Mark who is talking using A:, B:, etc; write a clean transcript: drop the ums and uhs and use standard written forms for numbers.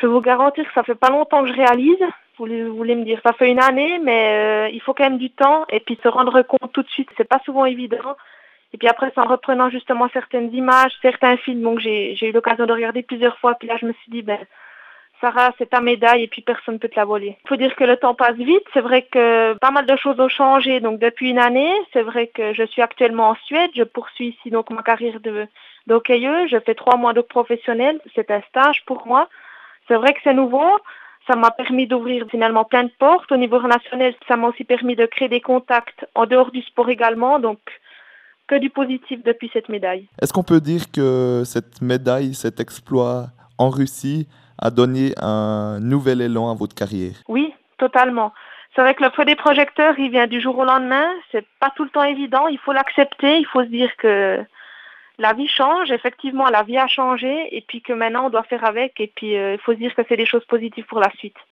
A: Je peux vous garantir que ça fait pas longtemps que je réalise. Vous voulez me dire, ça fait une année, mais il faut quand même du temps et puis se rendre compte tout de suite, c'est pas souvent évident. Et puis après, c'est en reprenant justement certaines images, certains films, donc j'ai eu l'occasion de regarder plusieurs fois. Puis là, je me suis dit, Sarah, c'est ta médaille et puis personne ne peut te la voler. Il faut dire que le temps passe vite. C'est vrai que pas mal de choses ont changé. Donc depuis une année, c'est vrai que je suis actuellement en Suède. Je poursuis ici donc ma carrière d'hockeyeuse. Je fais 3 mois de professionnel. C'est un stage pour moi. C'est vrai que c'est nouveau. Ça m'a permis d'ouvrir finalement plein de portes. Au niveau national, ça m'a aussi permis de créer des contacts en dehors du sport également. Donc que du positif depuis cette médaille.
B: Est-ce qu'on peut dire que cette médaille, cet exploit en Russie a donné un nouvel élan à votre carrière?
A: Oui, totalement. C'est vrai que le feu des projecteurs, il vient du jour au lendemain. C'est pas tout le temps évident. Il faut l'accepter. Il faut se dire que la vie change. Effectivement, la vie a changé et puis que maintenant on doit faire avec. Et puis il faut se dire que c'est des choses positives pour la suite.